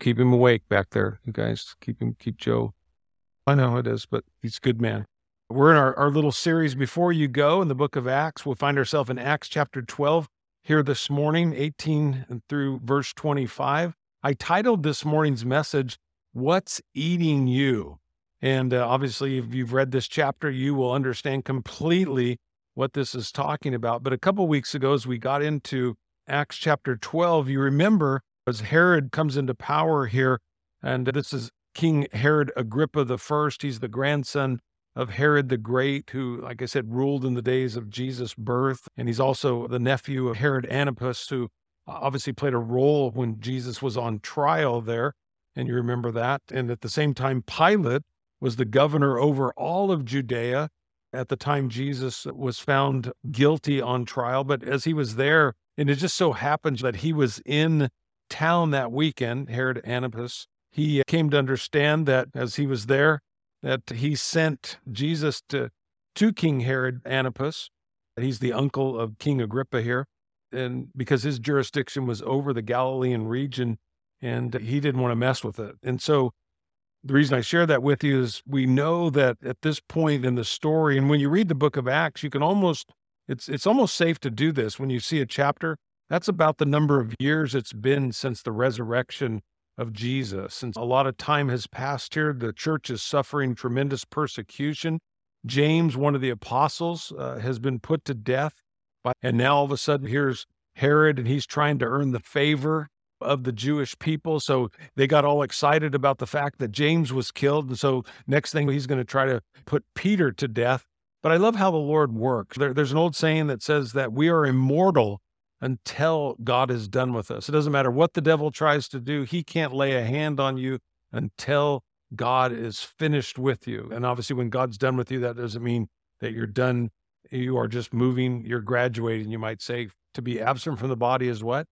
keep him awake back there, you guys. Keep Joe. I know it is, but he's a good man. We're in our little series Before You Go in the book of Acts. We'll find ourselves in Acts chapter 12 here this morning, 18 through verse 25. I titled this morning's message, What's Eating You? And obviously, if you've read this chapter, you will understand completely what this is talking about. But a couple weeks ago, as we got into Acts chapter 12, you remember as Herod comes into power here, and this is King Herod Agrippa I. He's the grandson of Herod the Great, who, like I said, ruled in the days of Jesus' birth. And he's also the nephew of Herod Antipas, who obviously played a role when Jesus was on trial there. And you remember that. And at the same time, Pilate was the governor over all of Judea at the time Jesus was found guilty on trial. But as he was there, and it just so happens that he was in town that weekend, Herod Antipas, he came to understand that as he was there, that he sent Jesus to King Herod Antipas. He's the uncle of King Agrippa here. And because his jurisdiction was over the Galilean region, and he didn't want to mess with it. And so the reason I share that with you is we know that at this point in the story, and when you read the book of Acts, you can almost, it's almost safe to do this when you see a chapter. That's about the number of years it's been since the resurrection of Jesus. And a lot of time has passed here. The church is suffering tremendous persecution. James, one of the apostles, has been put to death. And now all of a sudden here's Herod, and he's trying to earn the favor of the Jewish people. So they got all excited about the fact that James was killed. And so next thing he's going to try to put Peter to death. But I love how the Lord works. There's an old saying that says that we are immortal until God is done with us. It doesn't matter what the devil tries to do. He can't lay a hand on you until God is finished with you. And obviously when God's done with you, that doesn't mean that you're done. You are just moving, you're graduating, you might say. To be absent from the body is what?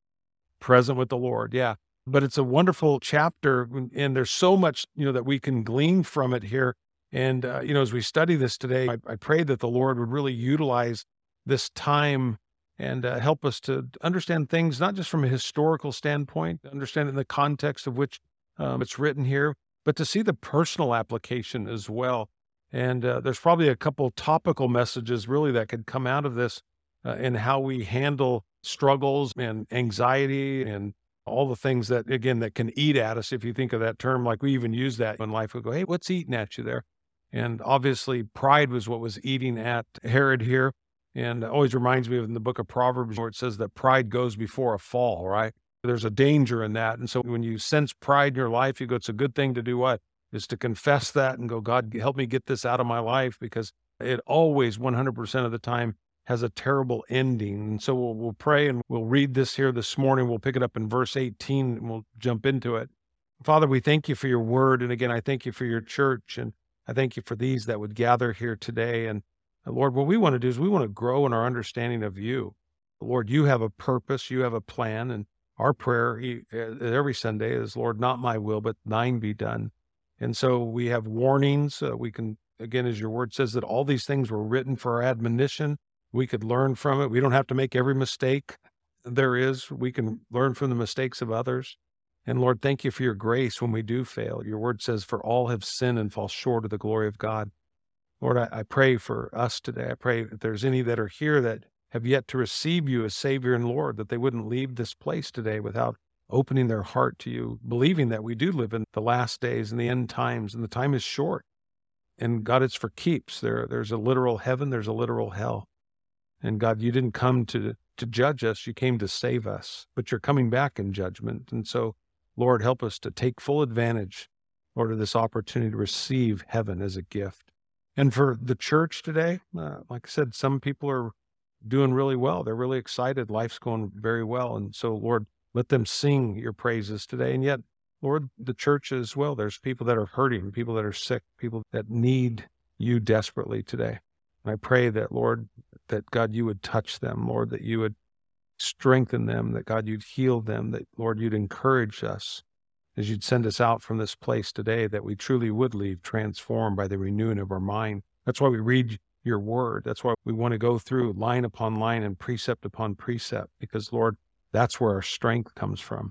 Present with the Lord. Yeah. But it's a wonderful chapter, and there's so much, that we can glean from it here. And, as we study this today, I pray that the Lord would really utilize this time and help us to understand things, not just from a historical standpoint, understand it in the context of which it's written here, but to see the personal application as well. And there's probably a couple topical messages really that could come out of this in how we handle struggles and anxiety and all the things that, again, that can eat at us. If you think of that term, like we even use that in life, we go, hey, what's eating at you there? And obviously pride was what was eating at Herod here. And it always reminds me of in the book of Proverbs where it says that pride goes before a fall, right? There's a danger in that. And so when you sense pride in your life, you go, it's a good thing to do what? Is to confess that and go, God, help me get this out of my life, because it always 100% of the time has a terrible ending. And so we'll pray and we'll read this here this morning. We'll pick it up in verse 18 and we'll jump into it. Father, we thank you for your word. And again, I thank you for your church. And I thank you for these that would gather here today. And Lord, what we want to do is we want to grow in our understanding of you. Lord, you have a purpose, you have a plan. And our prayer every Sunday is, Lord, not my will, but thine be done. And so we have warnings. We can, again, as your word says, that all these things were written for our admonition. We could learn from it. We don't have to make every mistake there is. We can learn from the mistakes of others. And Lord, thank you for your grace when we do fail. Your word says, for all have sinned and fall short of the glory of God. Lord, I pray for us today. I pray if there's any that are here that have yet to receive you as Savior and Lord, that they wouldn't leave this place today without opening their heart to you, believing that we do live in the last days and the end times, and the time is short. And God, it's for keeps. There's a literal heaven, there's a literal hell. And God, you didn't come to judge us, you came to save us, but you're coming back in judgment. And so, Lord, help us to take full advantage, Lord, of this opportunity to receive heaven as a gift. And for the church today, like I said, some people are doing really well. They're really excited. Life's going very well. And so, Lord, let them sing your praises today. And yet, Lord, the church as well, there's people that are hurting, people that are sick, people that need you desperately today. And I pray that, Lord, that God, you would touch them, Lord, that you would strengthen them, that God, you'd heal them, that, Lord, you'd encourage us as you'd send us out from this place today, that we truly would leave transformed by the renewing of our mind. That's why we read your word. That's why we want to go through line upon line and precept upon precept, because, Lord, that's where our strength comes from.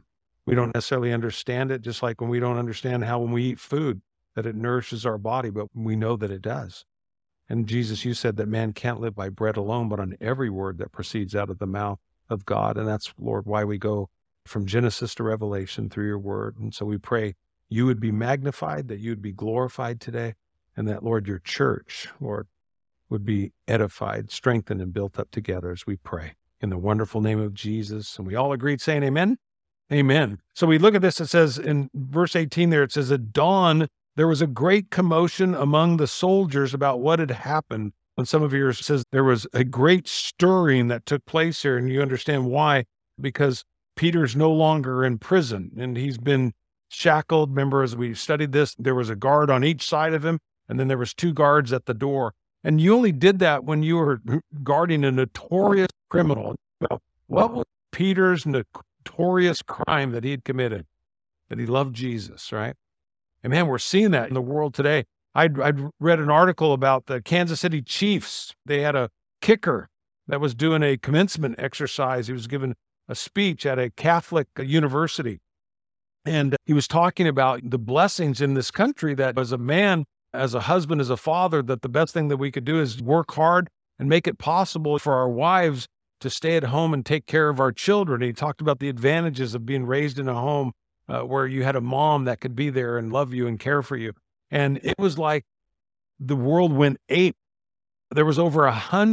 We don't necessarily understand it, just like when we don't understand how when we eat food, that it nourishes our body, but we know that it does. And Jesus, you said that man can't live by bread alone, but on every word that proceeds out of the mouth of God. And that's, Lord, why we go from Genesis to Revelation through your word. And so we pray you would be magnified, that you would be glorified today, and that, Lord, your church, Lord, would be edified, strengthened, and built up together as we pray. In the wonderful name of Jesus. And we all agreed saying amen? Amen. So we look at this, it says in verse 18 there, it says, at dawn, there was a great commotion among the soldiers about what had happened. And some of yours says there was a great stirring that took place here, and you understand why, because Peter's no longer in prison, and he's been shackled. Remember, as we studied this, there was a guard on each side of him, and then there was 2 guards at the door. And you only did that when you were guarding a notorious criminal. Well, what was Peter's notorious crime that he had committed? That he loved Jesus, right? And man, we're seeing that in the world today. I'd read an article about the Kansas City Chiefs. They had a kicker that was doing a commencement exercise. He was given a speech at a Catholic university. And he was talking about the blessings in this country, that as a man, as a husband, as a father, that the best thing that we could do is work hard and make it possible for our wives to stay at home and take care of our children. He talked about the advantages of being raised in a home where you had a mom that could be there and love you and care for you. And it was like the world went ape. There was over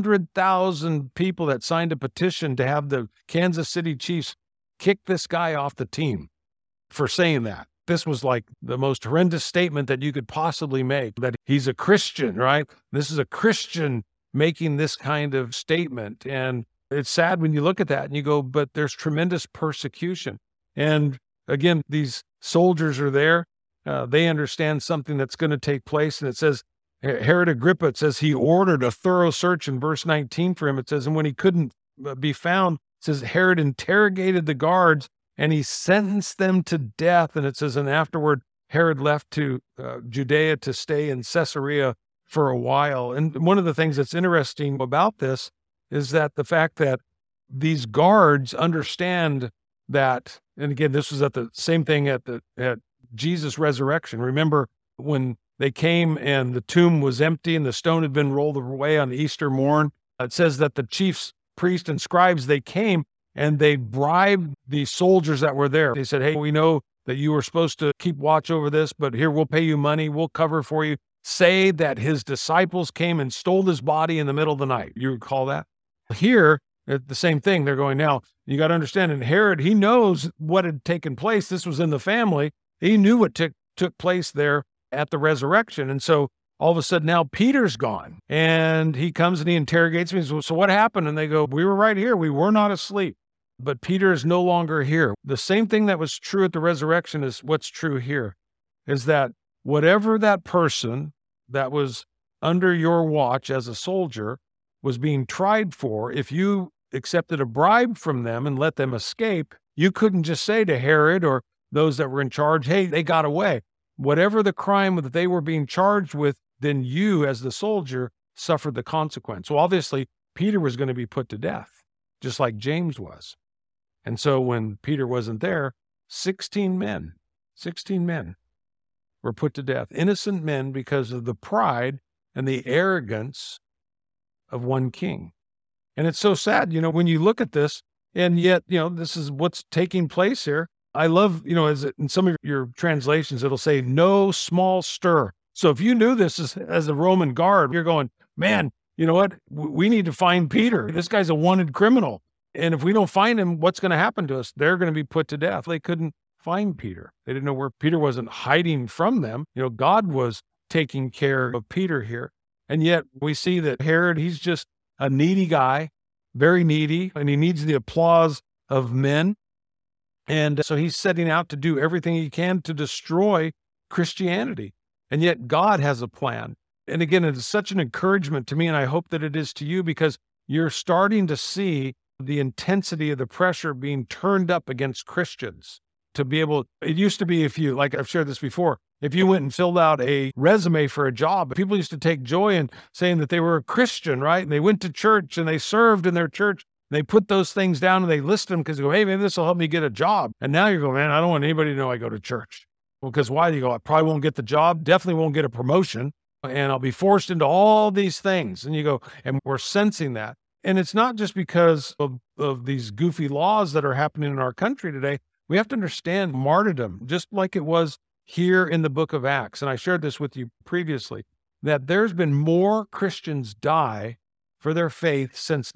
100,000 people that signed a petition to have the Kansas City Chiefs kick this guy off the team for saying that. This was like the most horrendous statement that you could possibly make, that he's a Christian, right? This is a Christian making this kind of statement. And it's sad when you look at that and you go, but there's tremendous persecution. And again, these soldiers are there. They understand something that's going to take place. And it says, Herod Agrippa, it says he ordered a thorough search in verse 19 for him. It says, and when he couldn't be found, it says Herod interrogated the guards and he sentenced them to death. And it says, and afterward, Herod left to Judea to stay in Caesarea for a while. And one of the things that's interesting about this is that the fact that these guards understand that, and again, this was at the same thing at Jesus' resurrection. Remember when they came and the tomb was empty and the stone had been rolled away on Easter morn, it says that the chief priests and scribes, they came and they bribed the soldiers that were there. They said, hey, we know that you were supposed to keep watch over this, but here, we'll pay you money. We'll cover for you. Say that his disciples came and stole his body in the middle of the night. You recall that? Here, the same thing. They're going, now, you got to understand, and Herod, he knows what had taken place. This was in the family. He knew what took place there at the resurrection. And so all of a sudden now Peter's gone, and he comes and he interrogates me. So what happened? And they go, we were right here. We were not asleep. But Peter is no longer here. The same thing that was true at the resurrection is what's true here, is that whatever that person that was under your watch as a soldier was being tried for, if you accepted a bribe from them and let them escape, you couldn't just say to Herod or those that were in charge, hey, they got away. Whatever the crime that they were being charged with, then you as the soldier suffered the consequence. Well, obviously, Peter was going to be put to death, just like James was. And so when Peter wasn't there, 16 men were put to death, innocent men, because of the pride and the arrogance of one king. And it's so sad, when you look at this, and yet, this is what's taking place here. I love, as in some of your translations, it'll say no small stir. So if you knew this as a Roman guard, you're going, man, you know what? We need to find Peter. This guy's a wanted criminal. And if we don't find him, what's going to happen to us? They're going to be put to death. They couldn't find Peter. They didn't know where Peter wasn't hiding from them. God was taking care of Peter here. And yet we see that Herod, he's just a needy guy, very needy, and he needs the applause of men. And so he's setting out to do everything he can to destroy Christianity. And yet God has a plan. And again, it is such an encouragement to me, and I hope that it is to you, because you're starting to see the intensity of the pressure being turned up against Christians to be able, it used to be, if you, like I've shared this before, if you went and filled out a resume for a job, people used to take joy in saying that they were a Christian, right? And they went to church and they served in their church. They put those things down and they list them because they go, hey, maybe this will help me get a job. And now you go, man, I don't want anybody to know I go to church. Well, because why? You go, I probably won't get the job, definitely won't get a promotion, and I'll be forced into all these things. And you go, and we're sensing that. And it's not just because of these goofy laws that are happening in our country today. We have to understand martyrdom, just like it was here in the book of Acts. And I shared this with you previously, that there's been more Christians die for their faith since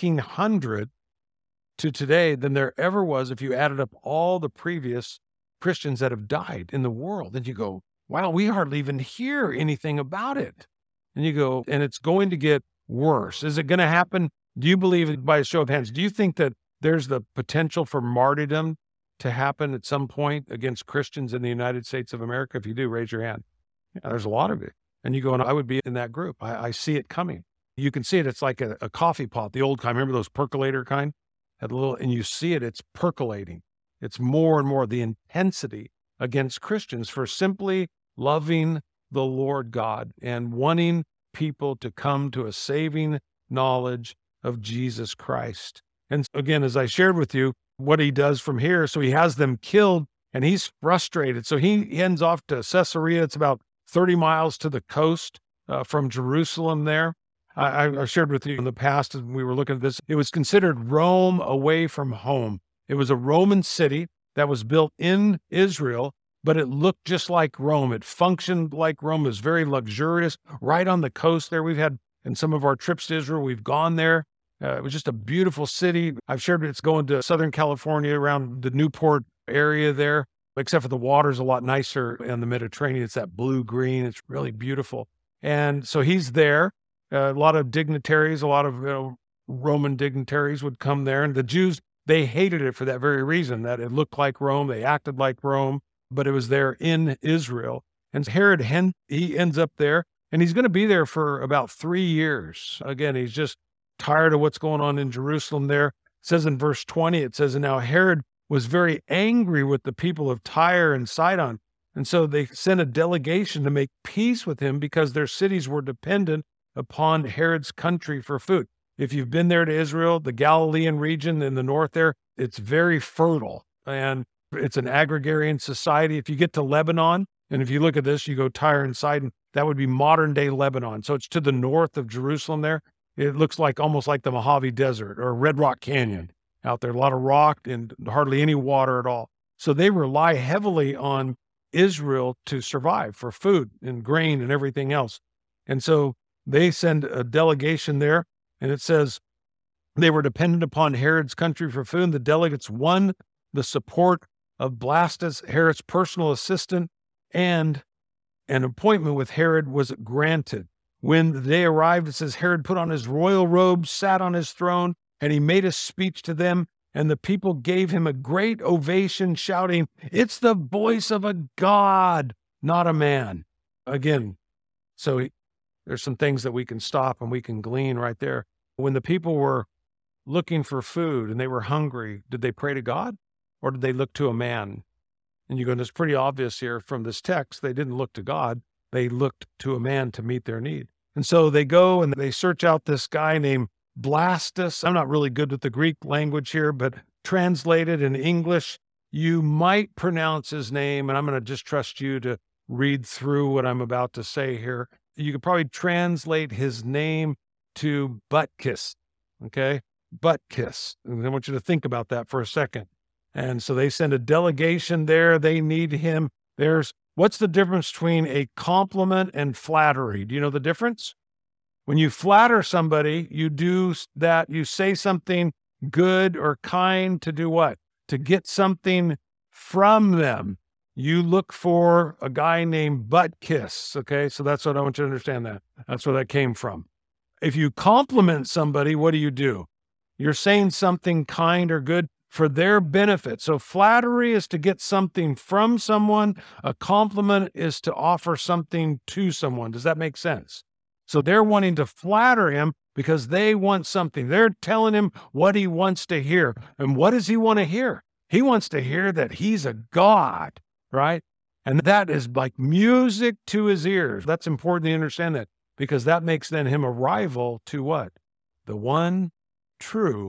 1900 to today than there ever was if you added up all the previous Christians that have died in the world. And you go, wow, we hardly even hear anything about it. And you go, and it's going to get worse. Is it going to happen? Do you believe, by a show of hands, do you think that there's the potential for martyrdom to happen at some point against Christians in the United States of America? If you do, raise your hand. Yeah, there's a lot of it. And you go, and I would be in that group. I see it coming. You can see it. It's like a coffee pot, the old kind. Remember those percolator kind? Had a little, and you see it. It's percolating. It's more and more the intensity against Christians for simply loving the Lord God and wanting people to come to a saving knowledge of Jesus Christ. And again, as I shared with you, what he does from here, so he has them killed and he's frustrated. So he ends off to Caesarea. It's about 30 miles to the coast from Jerusalem there. I shared with you in the past, as we were looking at this, it was considered Rome away from home. It was a Roman city that was built in Israel, but it looked just like Rome. It functioned like Rome. It was very luxurious, right on the coast there. We've had, in some of our trips to Israel, we've gone there. It was just a beautiful city. I've shared it's going to Southern California around the Newport area there, except for the water's a lot nicer in the Mediterranean. It's that blue-green. It's really beautiful. And so he's there. A lot of dignitaries, a lot of Roman dignitaries would come there. And the Jews, they hated it for that very reason, that it looked like Rome. They acted like Rome, but it was there in Israel. And Herod, he ends up there, and he's going to be there for about 3 years. Again, he's just tired of what's going on in Jerusalem there. It says in verse 20, it says, and now Herod was very angry with the people of Tyre and Sidon. And so they sent a delegation to make peace with him because their cities were dependent upon Herod's country for food. If you've been there to Israel, the Galilean region in the north there, it's very fertile and it's an agrarian society. If you get to Lebanon, and if you look at this, you go Tyre and Sidon, that would be modern day Lebanon. So it's to the north of Jerusalem there. It looks like almost like the Mojave Desert or Red Rock Canyon out there, a lot of rock and hardly any water at all. So they rely heavily on Israel to survive for food and grain and everything else. And so they send a delegation there, and it says they were dependent upon Herod's country for food. The delegates won the support of Blastus, Herod's personal assistant, and an appointment with Herod was granted. When the day arrived, it says Herod put on his royal robes, sat on his throne, and he made a speech to them, and the people gave him a great ovation, shouting, "It's the voice of a god, not a man." Again, so there's some things that we can stop and we can glean right there. When the people were looking for food and they were hungry, did they pray to God or did they look to a man? And you go, it's pretty obvious here from this text, they didn't look to God. They looked to a man to meet their need. And so they go and they search out this guy named Blastus. I'm not really good with the Greek language here, but translated in English, you might pronounce his name, and I'm going to just trust you to read through what I'm about to say here. You could probably translate his name to butt kiss, okay? Butt kiss. And I want you to think about that for a second. And so they send a delegation there. They need him. What's the difference between a compliment and flattery? Do you know the difference? When you flatter somebody, you do that, you say something good or kind to do what? To get something from them. You look for a guy named Butt Kiss, okay? So that's what I want you to understand that. That's where that came from. If you compliment somebody, what do? You're saying something kind or good for their benefit. So flattery is to get something from someone. A compliment is to offer something to someone. Does that make sense? So they're wanting to flatter him because they want something. They're telling him what he wants to hear. And what does he want to hear? He wants to hear that he's a god, right? And that is like music to his ears. That's important to understand that because that makes then him a rival to what? The one true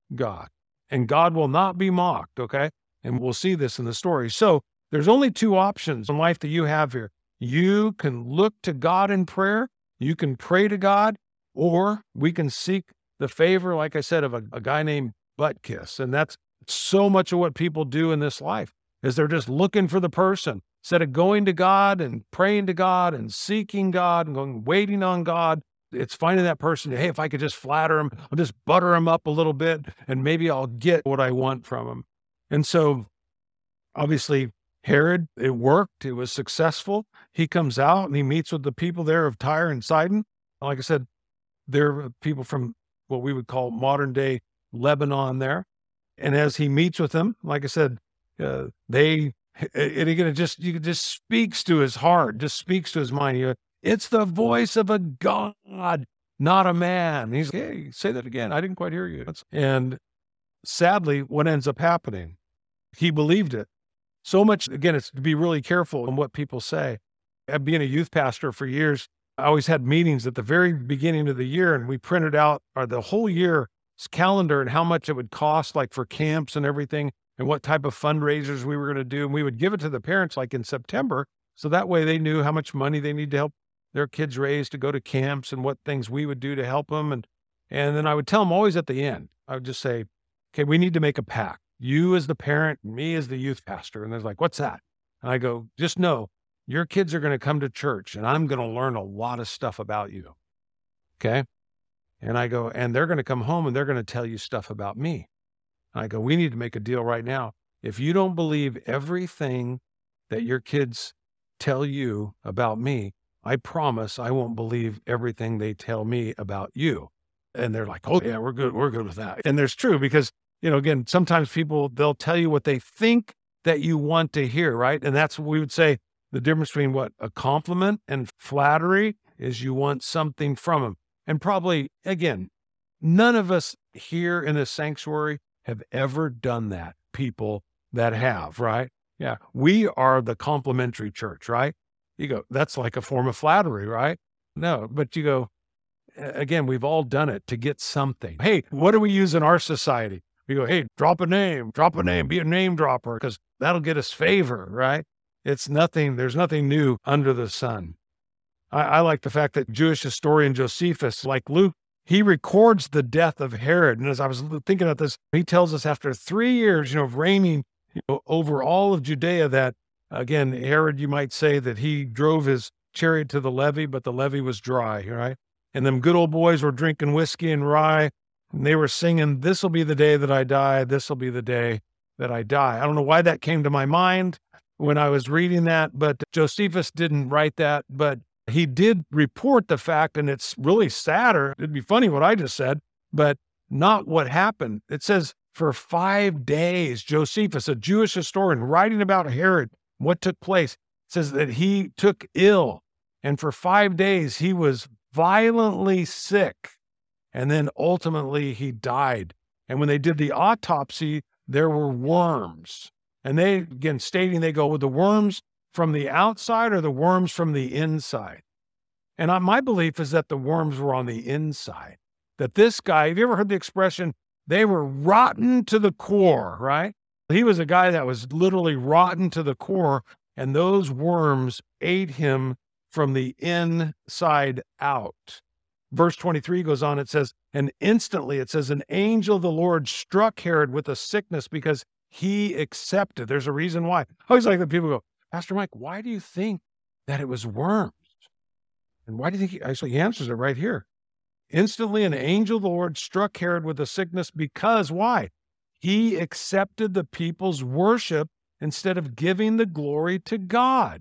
God, and God will not be mocked, okay? And we'll see this in the story. So there's only two options in life that you have here. You can look to God in prayer, you can pray to God, or we can seek the favor, like I said, of a guy named Butkus. And that's so much of what people do in this life, is they're just looking for the person instead of going to God and praying to God and seeking God and going, waiting on God. It's finding that person. Hey, if I could just flatter him, I'll just butter him up a little bit and maybe I'll get what I want from him. And so obviously Herod, it worked. It was successful. He comes out and he meets with the people there of Tyre and Sidon. Like I said, they're people from what we would call modern day Lebanon there. And as he meets with them, like I said, it just speaks to his heart, just speaks to his mind. It's the voice of a God, not a man. He's, hey, say that again. I didn't quite hear you. And sadly, what ends up happening, he believed it. So much, again, it's to be really careful in what people say. Being a youth pastor for years, I always had meetings at the very beginning of the year, and we printed out the whole year's calendar and how much it would cost, like for camps and everything, and what type of fundraisers we were going to do. And we would give it to the parents like in September, so that way they knew how much money they need to help their kids raise to go to camps and what things we would do to help them. And then I would tell them always at the end, I would just say, okay, we need to make a pact. You as the parent, me as the youth pastor. And they're like, what's that? And I go, just know your kids are going to come to church and I'm going to learn a lot of stuff about you. Okay. And I go, and they're going to come home and they're going to tell you stuff about me. And I go, we need to make a deal right now. If you don't believe everything that your kids tell you about me, I promise I won't believe everything they tell me about you. And they're like, oh yeah, we're good with that. And there's true, because, again, sometimes people, they'll tell you what they think that you want to hear, right? And that's what we would say the difference between what a compliment and flattery is. You want something from them. And probably, again, none of us here in this sanctuary have ever done that. People that have, right? Yeah. We are the complimentary church, right? You go, that's like a form of flattery, right? No, but you go, again, we've all done it to get something. Hey, what do we use in our society? We go, hey, drop a name, be a name dropper, because that'll get us favor, right? It's nothing, there's nothing new under the sun. I like the fact that Jewish historian Josephus, like Luke, he records the death of Herod. And as I was thinking about this, he tells us after 3 years, of reigning over all of Judea, that, again, Herod, you might say that he drove his chariot to the levee, but the levee was dry, right? And them good old boys were drinking whiskey and rye, and they were singing, this will be the day that I die, this will be the day that I die. I don't know why that came to my mind when I was reading that, but Josephus didn't write that, but he did report the fact, and it's really sadder. It'd be funny what I just said, but not what happened. It says for 5 days, Josephus, a Jewish historian, writing about Herod, what took place, says that he took ill, and for 5 days he was violently sick, and then ultimately he died. And when they did the autopsy, there were worms. And they, again, stating, they go, with the worms from the outside or the worms from the inside? And my belief is that the worms were on the inside. That this guy, have you ever heard the expression, they were rotten to the core, right? He was a guy that was literally rotten to the core, and those worms ate him from the inside out. Verse 23 goes on, it says, and instantly, it says, an angel of the Lord struck Herod with a sickness because he accepted. There's a reason why. I always like that people go, Pastor Mike, why do you think that it was worms? And why do you think he answers it right here. Instantly, an angel of the Lord struck Herod with a sickness because why? He accepted the people's worship instead of giving the glory to God.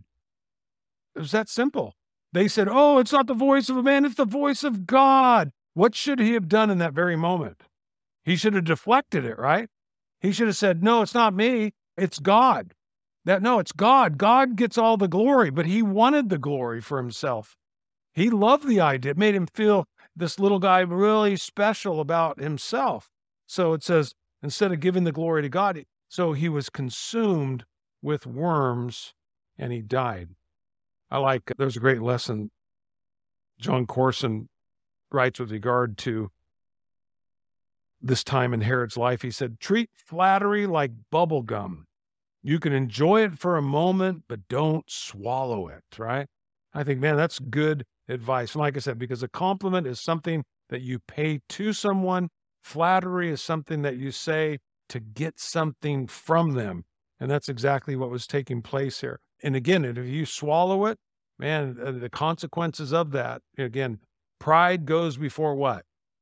It was that simple. They said, oh, it's not the voice of a man, it's the voice of God. What should he have done in that very moment? He should have deflected it, right? He should have said, no, it's not me, it's God. No, it's God. God gets all the glory, but he wanted the glory for himself. He loved the idea. It made him feel, this little guy, really special about himself. So it says, instead of giving the glory to God, so he was consumed with worms and he died. There's a great lesson John Corson writes with regard to this time in Herod's life. He said, treat flattery like bubble gum. You can enjoy it for a moment, but don't swallow it, right? I think, man, that's good advice. And like I said, because a compliment is something that you pay to someone. Flattery is something that you say to get something from them. And that's exactly what was taking place here. And again, if you swallow it, man, the consequences of that, again, pride goes before what?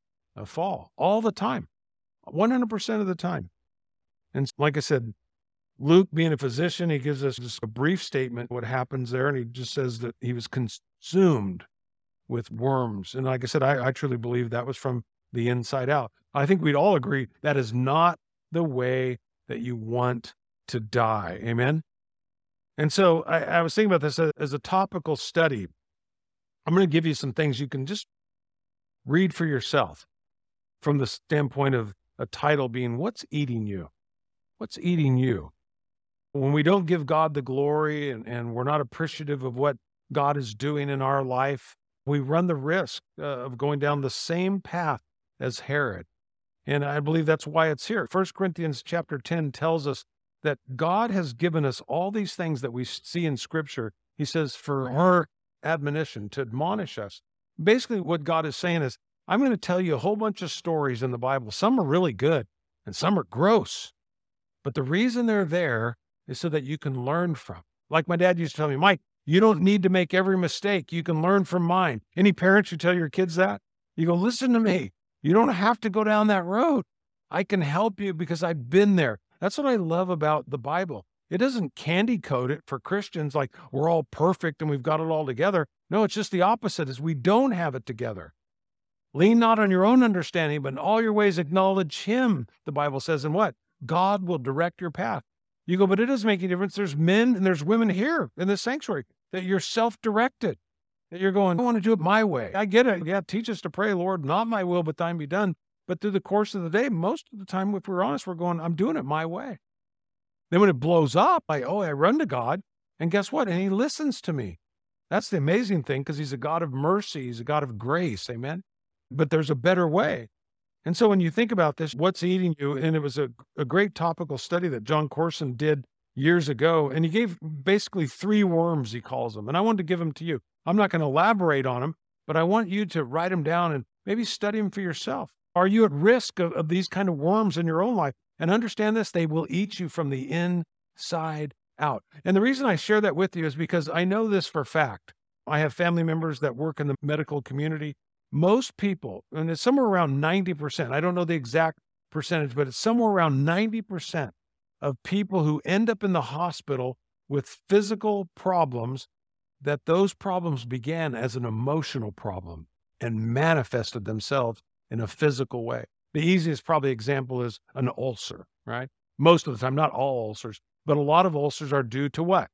A fall, all the time, 100% of the time. And like I said, Luke, being a physician, he gives us just a brief statement what happens there, and he just says that he was consumed with worms. And like I said, I truly believe that was from the inside out. I think we'd all agree that is not the way that you want to die. Amen? And so I was thinking about this as a topical study. I'm going to give you some things you can just read for yourself from the standpoint of a title being, What's Eating You? What's eating you? When we don't give God the glory and we're not appreciative of what God is doing in our life, we run the risk of going down the same path as Herod. And I believe that's why it's here. 1 Corinthians chapter 10 tells us that God has given us all these things that we see in Scripture. He says for our admonition, to admonish us. Basically, what God is saying is, I'm going to tell you a whole bunch of stories in the Bible. Some are really good and some are gross. But the reason they're there is so that you can learn from. Like my dad used to tell me, Mike, you don't need to make every mistake. You can learn from mine. Any parents who tell your kids that, you go, listen to me. You don't have to go down that road. I can help you because I've been there. That's what I love about the Bible. It doesn't candy coat it for Christians like we're all perfect and we've got it all together. No, it's just the opposite, is we don't have it together. Lean not on your own understanding, but in all your ways acknowledge him, the Bible says, and what? God will direct your path. You go, but it doesn't make any difference. There's men and there's women here in this sanctuary that you're self-directed, that you're going, I want to do it my way. I get it. Yeah, teach us to pray, Lord, not my will, but thine be done. But through the course of the day, most of the time, if we're honest, we're going, I'm doing it my way. Then when it blows up, I run to God, and guess what? And he listens to me. That's the amazing thing, because he's a God of mercy. He's a God of grace. Amen. But there's a better way. And so when you think about this, what's eating you? And it was a great topical study that John Corson did years ago. And he gave basically 3 worms, he calls them. And I wanted to give them to you. I'm not going to elaborate on them, but I want you to write them down and maybe study them for yourself. Are you at risk of these kind of worms in your own life? And understand this, they will eat you from the inside out. And the reason I share that with you is because I know this for a fact. I have family members that work in the medical community. Most people, and it's somewhere around 90%, I don't know the exact percentage, but it's somewhere around 90% of people who end up in the hospital with physical problems, that those problems began as an emotional problem and manifested themselves in a physical way. The easiest probably example is an ulcer, right? Most of the time, not all ulcers, but a lot of ulcers are due to what?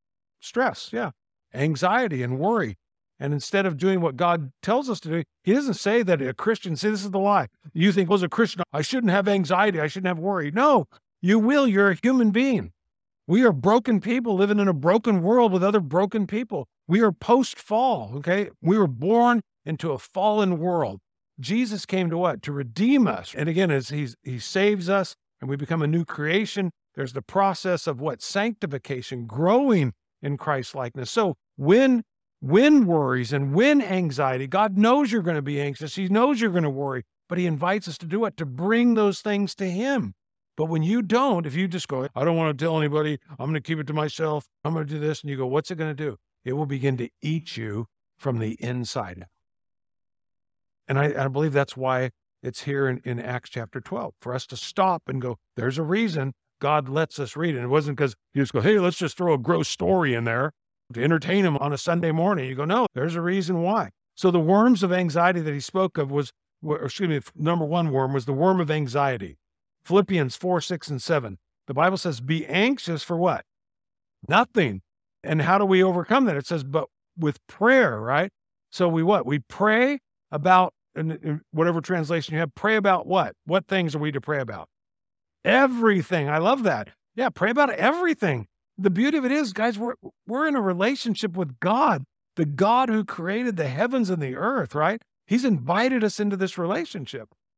Stress, yeah. Anxiety and worry. And instead of doing what God tells us to do, he doesn't say that a Christian, see, this is the lie. You think, well, as a Christian, I shouldn't have anxiety. I shouldn't have worry. No, you will. You're a human being. We are broken people living in a broken world with other broken people. We are post-fall, okay? We were born into a fallen world. Jesus came to what? To redeem us. And again, as he saves us and we become a new creation, there's the process of what? Sanctification, growing in Christ-likeness. So when worries and when anxiety, God knows you're going to be anxious. He knows you're going to worry, but he invites us to do what? To bring those things to him. But when you don't, if you just go, I don't want to tell anybody, I'm going to keep it to myself, I'm going to do this, and you go, what's it going to do? It will begin to eat you from the inside out. And I believe that's why it's here in Acts chapter 12, for us to stop and go, there's a reason God lets us read it. And it wasn't because you just go, hey, let's just throw a gross story in there to entertain him on a Sunday morning. You go, no, there's a reason why. So the worms of anxiety that he spoke of number one worm was the worm of anxiety. Philippians 4, 6, and 7. The Bible says, be anxious for what? Nothing. And how do we overcome that? It says, but with prayer, right? So we pray about, in whatever translation you have, pray about what? What things are we to pray about? Everything. I love that. Yeah, pray about everything. The beauty of it is, guys, we're in a relationship with God, the God who created the heavens and the earth, right? He's invited us into this relationship.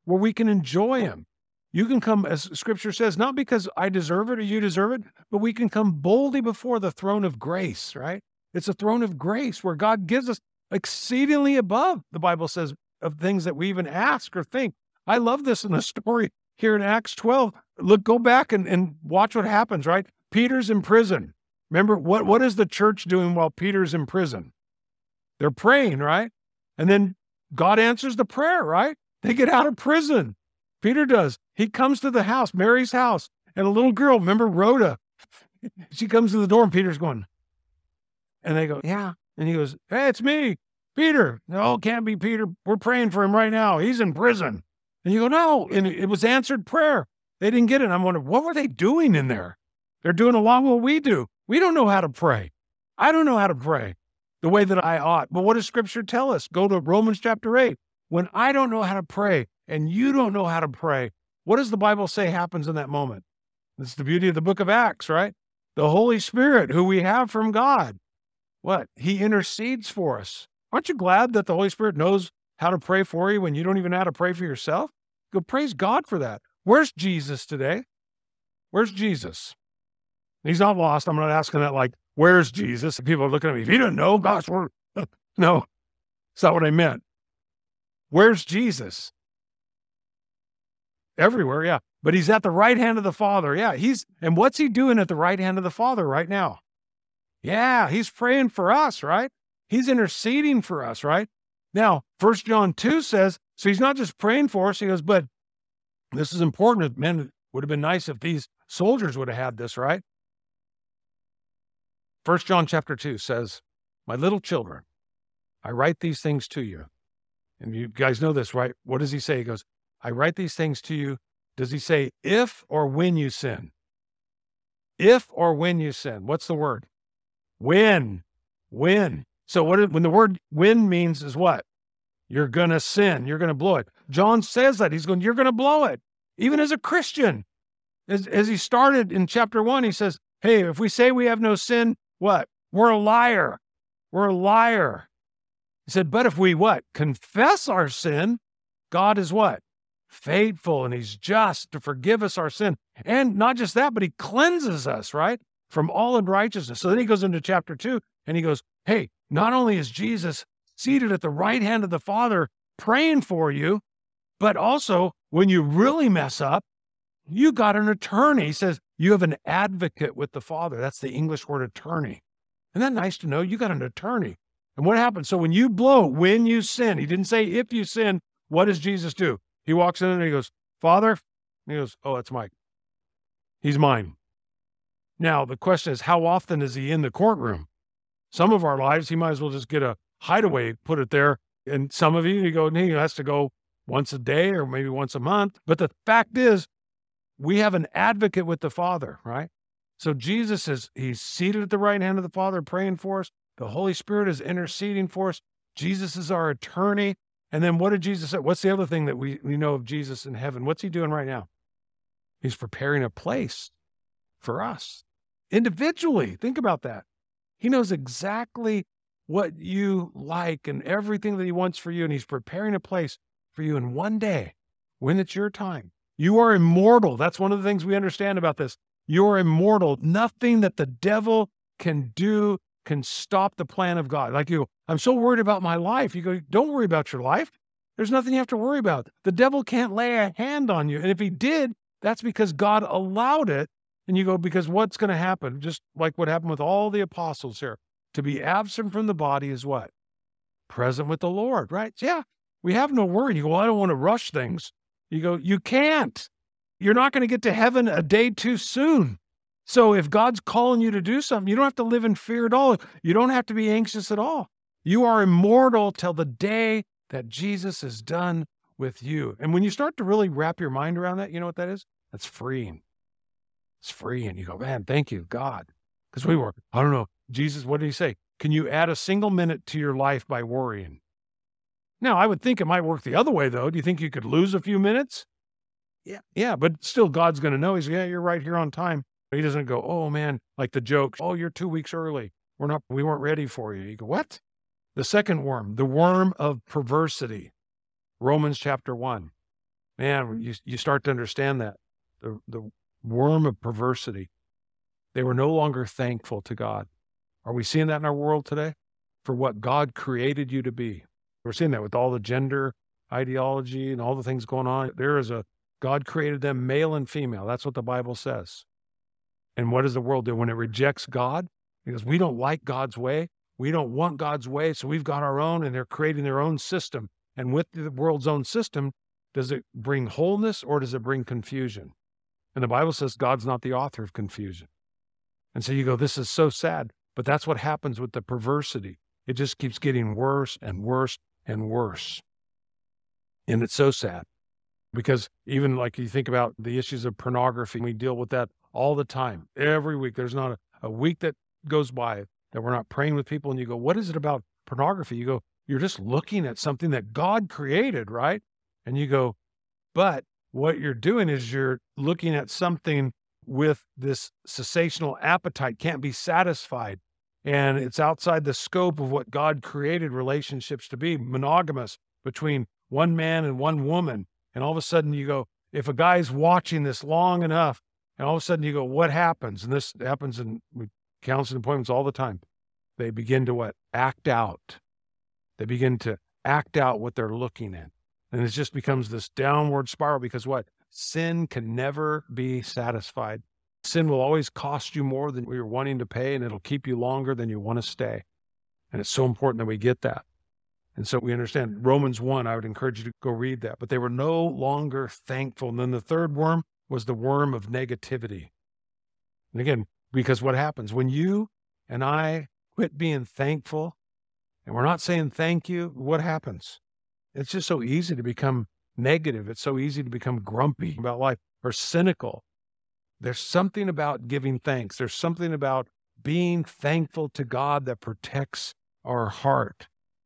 where we can enjoy him. You can come, as Scripture says, not because I deserve it or you deserve it, but we can come boldly before the throne of grace, right? It's a throne of grace where God gives us exceedingly above, the Bible says, of things that we even ask or think. I love this in the story here in Acts 12. Look, go back and watch what happens, right? Peter's in prison. Remember, what is the church doing while Peter's in prison? They're praying, right? And then God answers the prayer, right? They get out of prison. Peter does. He comes to the house, Mary's house, and a little girl, remember Rhoda? She comes to the door and Peter's going, and they go, yeah. And he goes, hey, it's me, Peter. No, it can't be Peter. We're praying for him right now. He's in prison. And you go, no. And it was answered prayer. They didn't get it. And I'm wondering, what were they doing in there? They're doing a lot of what we do. We don't know how to pray. I don't know how to pray the way that I ought. But what does Scripture tell us? Go to Romans chapter 8. When I don't know how to pray and you don't know how to pray, what does the Bible say happens in that moment? It's the beauty of the book of Acts, right? The Holy Spirit, who we have from God, what? He intercedes for us. Aren't you glad that the Holy Spirit knows how to pray for you when you don't even know how to pray for yourself? Go praise God for that. Where's Jesus today? Where's Jesus? He's not lost. I'm not asking that like, where's Jesus? And people are looking at me. If you didn't know, gosh, no, it's not what I meant. Where's Jesus? Everywhere, yeah. But he's at the right hand of the Father. Yeah, and what's he doing at the right hand of the Father right now? Yeah, he's praying for us, right? He's interceding for us, right? Now, 1 John 2 says, so he's not just praying for us. He goes, but this is important. Man, it would have been nice if these soldiers would have had this, right? 1 John chapter 2 says, my little children, I write these things to you. And you guys know this, right? What does he say? He goes, I write these things to you. Does he say if or when you sin? If or when you sin. What's the word? When. So when the word when means is what? You're going to sin. You're going to blow it. John says that. He's going, you're going to blow it. Even as a Christian. As he started in chapter 1, he says, hey, if we say we have no sin, what? We're a liar. We're a liar. He said, but if we what? Confess our sin, God is what? Faithful, and he's just to forgive us our sin. And not just that, but he cleanses us, right? From all unrighteousness. So then he goes into chapter 2 and he goes, hey, not only is Jesus seated at the right hand of the Father praying for you, but also when you really mess up, you got an attorney. He says, you have an advocate with the Father. That's the English word attorney. Isn't that nice to know? You got an attorney. And what happens? So when you blow, when you sin, he didn't say if you sin, what does Jesus do? He walks in and he goes, Father, and he goes, oh, that's Mike. He's mine. Now, the question is, how often is he in the courtroom? Some of our lives, he might as well just get a hideaway, put it there. And some of you, he has to go once a day or maybe once a month. But the fact is, we have an advocate with the Father, right? So Jesus he's seated at the right hand of the Father praying for us. The Holy Spirit is interceding for us. Jesus is our attorney. And then what did Jesus say? What's the other thing that we know of Jesus in heaven? What's he doing right now? He's preparing a place for us individually. Think about that. He knows exactly what you like and everything that he wants for you. And he's preparing a place for you in one day when it's your time. You are immortal. That's one of the things we understand about this. You're immortal. Nothing that the devil can do can stop the plan of God. Like you go, I'm so worried about my life. You go, don't worry about your life. There's nothing you have to worry about. The devil can't lay a hand on you. And if he did, that's because God allowed it. And you go, because what's going to happen? Just like what happened with all the apostles here. To be absent from the body is what? Present with the Lord, right? Yeah, we have no worry. You go, well, I don't want to rush things. You go, you can't. You're not going to get to heaven a day too soon. So if God's calling you to do something, you don't have to live in fear at all. You don't have to be anxious at all. You are immortal till the day that Jesus is done with you. And when you start to really wrap your mind around that, you know what that is? That's freeing. It's freeing. You go, man, thank you, God. Because we were, I don't know, Jesus, what did he say? Can you add a single minute to your life by worrying? Now, I would think it might work the other way, though. Do you think you could lose a few minutes? Yeah, but still God's going to know. He's, yeah, you're right here on time. He doesn't go, oh, man, like the joke, oh, you're 2 weeks early. We weren't ready for you. You go, what? The second worm, the worm of perversity. Romans chapter 1. man, you start to understand that. The worm of perversity, they were no longer thankful to God. Are we seeing that in our world today? For what God created you to be. We're seeing that with all the gender ideology and all the things going on. God created them male and female. That's what the Bible says. And what does the world do when it rejects God? Because we don't like God's way. We don't want God's way, so we've got our own, and they're creating their own system. And with the world's own system, does it bring wholeness or does it bring confusion? And the Bible says God's not the author of confusion. And so you go, this is so sad. But that's what happens with the perversity. It just keeps getting worse and worse and worse. And it's so sad. Because even like you think about the issues of pornography, we deal with that all the time. Every week, there's not a week that goes by that we're not praying with people. And you go, what is it about pornography? You go, you're just looking at something that God created, right? And you go, but what you're doing is you're looking at something with this sensational appetite, can't be satisfied. And it's outside the scope of what God created relationships to be, monogamous between one man and one woman. And all of a sudden you go, if a guy's watching this long enough, and all of a sudden you go, what happens? And this happens in counseling appointments all the time. They begin to what? Act out. They begin to act out what they're looking at. And it just becomes this downward spiral because what? Sin can never be satisfied. Sin will always cost you more than you're wanting to pay, and it'll keep you longer than you want to stay. And it's so important that we get that. And so we understand Romans 1, I would encourage you to go read that. But they were no longer thankful. And then the third worm was the worm of negativity. And again, because what happens when you and I quit being thankful and we're not saying thank you, what happens? It's just so easy to become negative. It's so easy to become grumpy about life or cynical. There's something about giving thanks. There's something about being thankful to God that protects our heart.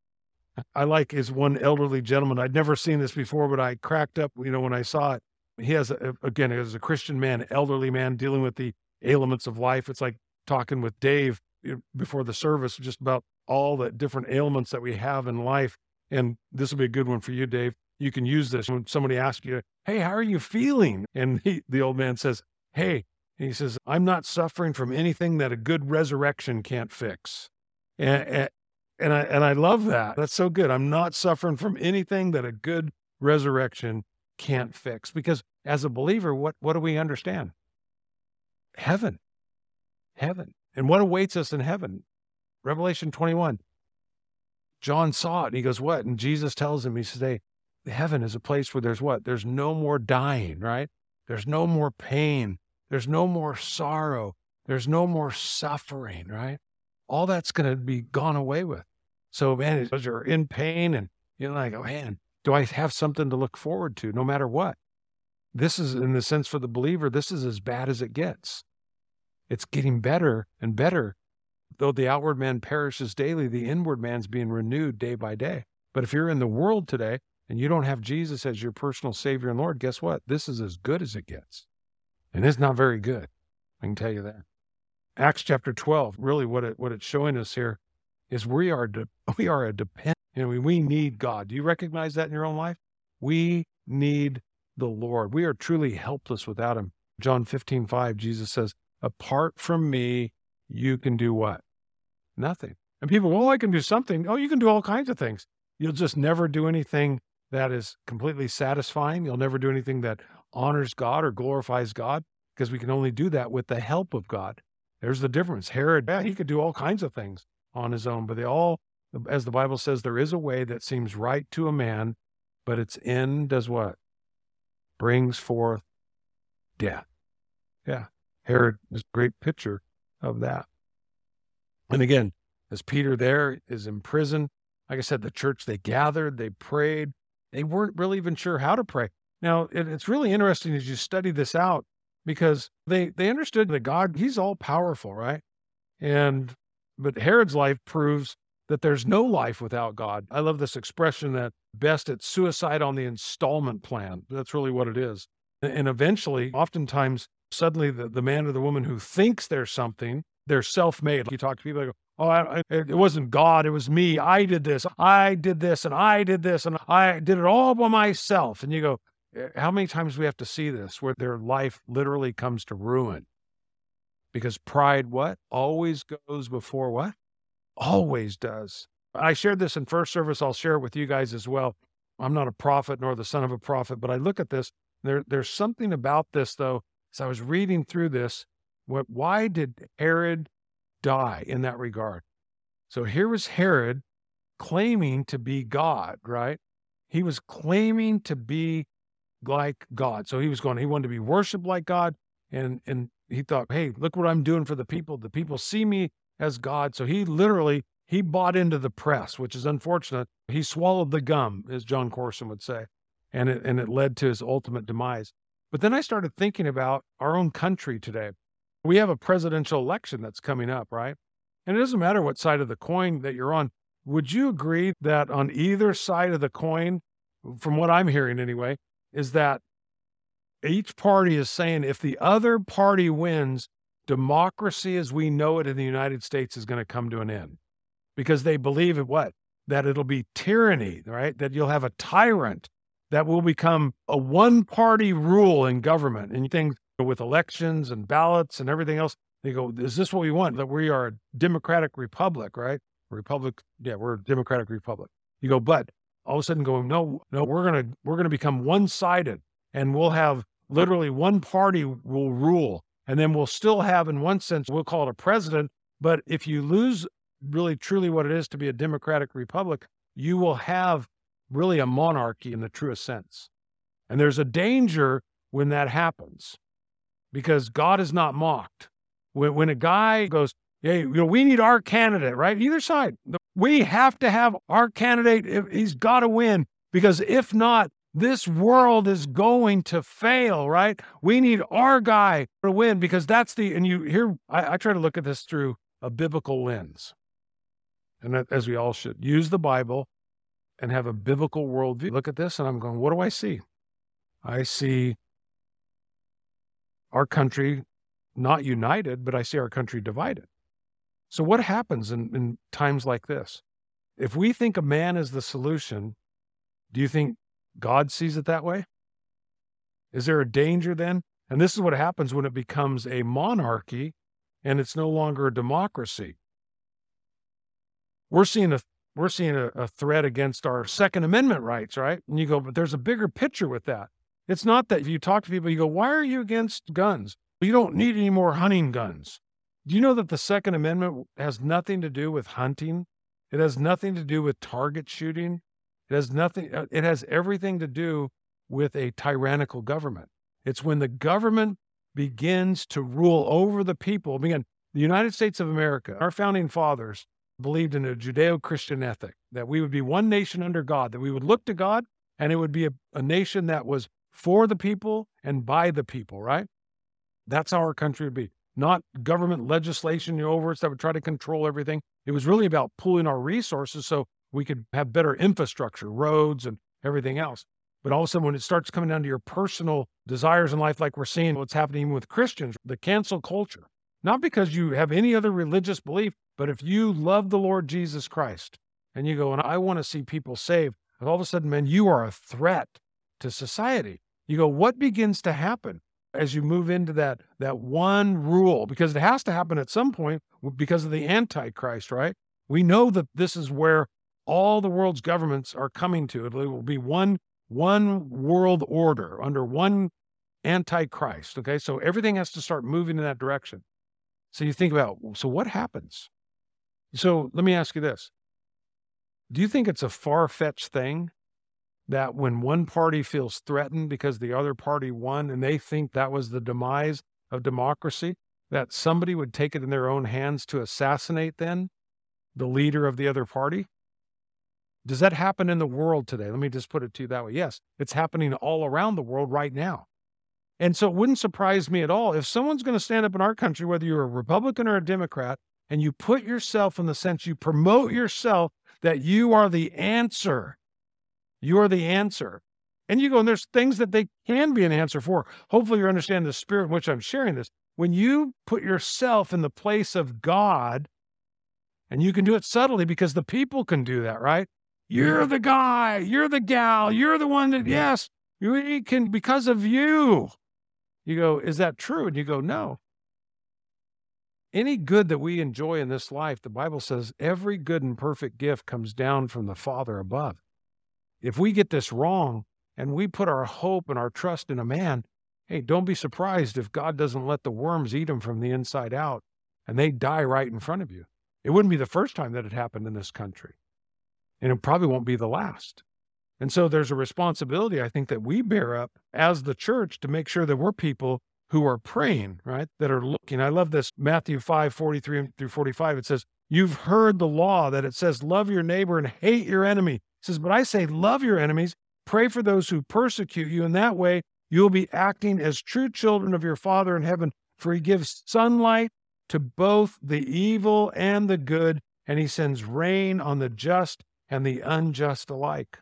I like his one elderly gentleman. I'd never seen this before, but I cracked up, when I saw it. He has, again, as a Christian man, elderly man dealing with the ailments of life. It's like talking with Dave before the service, just about all the different ailments that we have in life. And this will be a good one for you, Dave. You can use this when somebody asks you, hey, how are you feeling? And the old man says, hey, he says, I'm not suffering from anything that a good resurrection can't fix. And I love that. That's so good. I'm not suffering from anything that a good resurrection can't fix. Because as a believer, what do we understand? Heaven. And what awaits us in heaven? Revelation 21. John saw it and he goes, what? And Jesus tells him, he says, hey, heaven is a place where there's what? There's no more dying, right? There's no more pain. There's no more sorrow. There's no more suffering, right? All that's going to be gone away with. So, man, as you're in pain and like, oh, man, do I have something to look forward to no matter what? This is, in the sense for the believer, this is as bad as it gets. It's getting better and better. Though the outward man perishes daily, the inward man's being renewed day by day. But if you're in the world today and you don't have Jesus as your personal Savior and Lord, guess what? This is as good as it gets. And it's not very good. I can tell you that. Acts chapter 12, really what it's showing us here is we are a dependent. We need God. Do you recognize that in your own life? We need the Lord. We are truly helpless without him. John 15:5, Jesus says, apart from me, you can do what? Nothing. And people, well, I can do something. Oh, you can do all kinds of things. You'll just never do anything that is completely satisfying. You'll never do anything that honors God or glorifies God, because we can only do that with the help of God. There's the difference. Herod, he could do all kinds of things on his own, but they all, as the Bible says, there is a way that seems right to a man, but its end does what? Brings forth death. Yeah. Herod is a great picture of that. And again, as Peter there is in prison, like I said, the church, they gathered, they prayed. They weren't really even sure how to pray. Now, it's really interesting as you study this out, because they understood that God, he's all powerful, right? But Herod's life proves that there's no life without God. I love this expression that best it's suicide on the installment plan. That's really what it is. And eventually, oftentimes, suddenly the man or the woman who thinks there's something, they're self-made. You talk to people, they go, oh, it wasn't God, it was me. I did this, and I did this, and I did it all by myself. And you go, How many times we have to see this where their life literally comes to ruin? Because pride, what? Always goes before what? Always does. I shared this in first service. I'll share it with you guys as well. I'm not a prophet nor the son of a prophet, but I look at this. There's something about this, though, as I was reading through this. Why did Herod die in that regard? So here was Herod claiming to be God, right? He was claiming to be like God. So he wanted to be worshiped like God. And he thought, hey, look what I'm doing for the people. The people see me as God. So he bought into the press, which is unfortunate. He swallowed the gum, as John Corson would say, and it led to his ultimate demise. But then I started thinking about our own country today. We have a presidential election that's coming up, right? And it doesn't matter what side of the coin that you're on. Would you agree that on either side of the coin, from what I'm hearing anyway, is that each party is saying if the other party wins, democracy as we know it in the United States is going to come to an end? Because they believe in what? That it'll be tyranny, right? That you'll have a tyrant that will become a one-party rule in government. And things with elections and ballots and everything else, they go, is this what we want? That we are a democratic republic, right? We're a democratic republic. You go, but all of a sudden going, no, we're gonna become one-sided, and we'll have literally one party will rule. And then we'll still have, in one sense, we'll call it a president. But if you lose really truly what it is to be a democratic republic, you will have really a monarchy in the truest sense. And there's a danger when that happens, because God is not mocked. When a guy goes, hey, we need our candidate, right? Either side, we have to have our candidate. He's got to win, because if not, this world is going to fail, right? We need our guy to win, because I try to look at this through a biblical lens. And that, as we all should, use the Bible and have a biblical worldview. Look at this and I'm going, what do I see? I see our country not united, but I see our country divided. So what happens in times like this? If we think a man is the solution, do you think God sees it that way? Is there a danger then? And this is what happens when it becomes a monarchy and it's no longer a democracy. We're seeing a threat against our Second Amendment rights, right? And you go, but there's a bigger picture with that. It's not that if you talk to people, you go, why are you against guns? You don't need any more hunting guns. Do you know that the Second Amendment has nothing to do with hunting? It has nothing to do with target shooting. It has everything to do with a tyrannical government. It's when the government begins to rule over the people. Again, the United States of America, our founding fathers believed in a Judeo-Christian ethic, that we would be one nation under God, that we would look to God, and it would be a nation that was for the people and by the people, right? That's how our country would be. Not government legislation over us that would try to control everything. It was really about pooling our resources so we could have better infrastructure, roads and everything else. But all of a sudden, when it starts coming down to your personal desires in life, like we're seeing what's happening with Christians, the cancel culture, not because you have any other religious belief, but if you love the Lord Jesus Christ and you go, and I want to see people saved, and all of a sudden, man, you are a threat to society. You go, what begins to happen as you move into that one rule? Because it has to happen at some point because of the Antichrist, right? We know that this is where all the world's governments are coming to. It will be one world order under one Antichrist, okay? So everything has to start moving in that direction. So you think about, so what happens? So let me ask you this. Do you think it's a far-fetched thing that when one party feels threatened because the other party won and they think that was the demise of democracy, that somebody would take it in their own hands to assassinate then the leader of the other party? Does that happen in the world today? Let me just put it to you that way. Yes, it's happening all around the world right now. And so it wouldn't surprise me at all if someone's going to stand up in our country, whether you're a Republican or a Democrat, and you put yourself in the sense, you promote yourself that you are the answer. You are the answer. And you go, and there's things that they can be an answer for. Hopefully you understand the spirit in which I'm sharing this. When you put yourself in the place of God, and you can do it subtly because the people can do that, right? You're the guy, you're the gal, you're the one that, yes, We can because of you. You go, is that true? And you go, no. Any good that we enjoy in this life, the Bible says every good and perfect gift comes down from the Father above. If we get this wrong and we put our hope and our trust in a man, hey, don't be surprised if God doesn't let the worms eat them from the inside out and they die right in front of you. It wouldn't be the first time that it happened in this country, and it probably won't be the last. And so there's a responsibility, I think, that we bear up as the church to make sure that we're people who are praying, right? That are looking. I love this, Matthew 5:43-45. It says, you've heard the law that it says, love your neighbor and hate your enemy. It says, but I say, love your enemies, pray for those who persecute you. In that way, you'll be acting as true children of your Father in heaven, for he gives sunlight to both the evil and the good, and he sends rain on the just and the unjust alike.